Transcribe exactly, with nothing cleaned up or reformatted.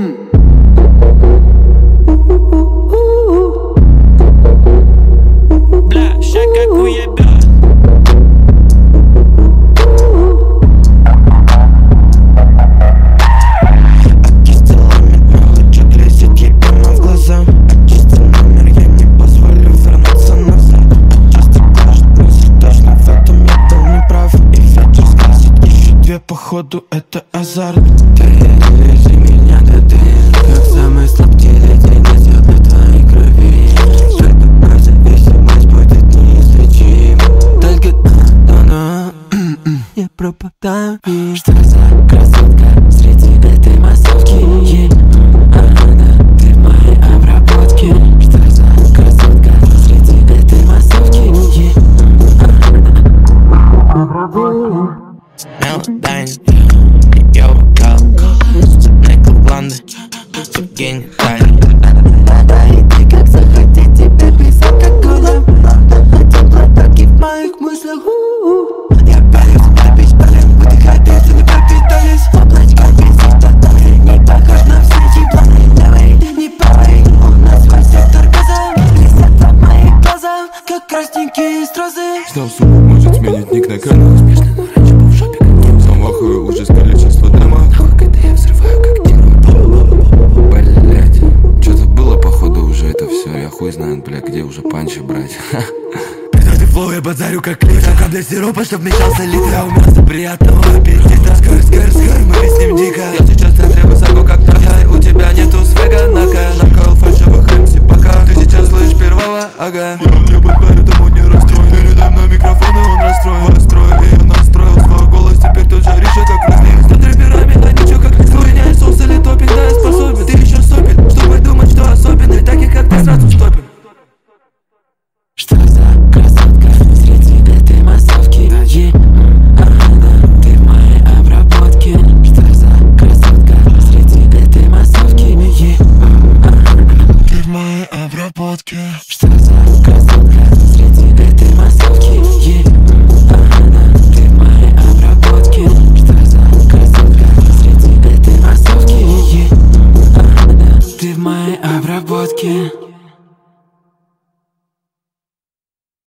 Бля, ща как уебет. Походу это азарт. Ты вези меня до ты, как самый сладкий день несет на твоей крови. Только моя зависимость будет неизлечима. Только она, я пропадаю. Что за красотка среди этой массовки? Она, ты в моей обработке. Что за красотка среди этой массовки? Она, обработка. Мелодайн, ее вокал, цепные кланды, все гениальны. Да и ты как захотеть тебе без алкоголя. Один глоток и в моих мыслях. Я палюсь, я бесполен, выдыхай, ты цены пропитались. Облачко без диктатуры, не похож на все эти планы. Давай, не правый, у нас свой сектор газа. Блестят в моих глазах, как красненькие стразы. Ждал, сука, может сменить ник на канал. Успешно, но раньше был в жопе, как Дим. Замахаю ужас количество дыма. Нахуй, когда я взрываю, как Дим. Блять, что-то было походу уже это все. Я хуй знает, бля, где уже панчи брать. Ты флоу, я базарю как литр. Капля сиропа, чтоб мечался литр. А у мяса приятного аппетита. Скар, скар, скар, мы с ним дико.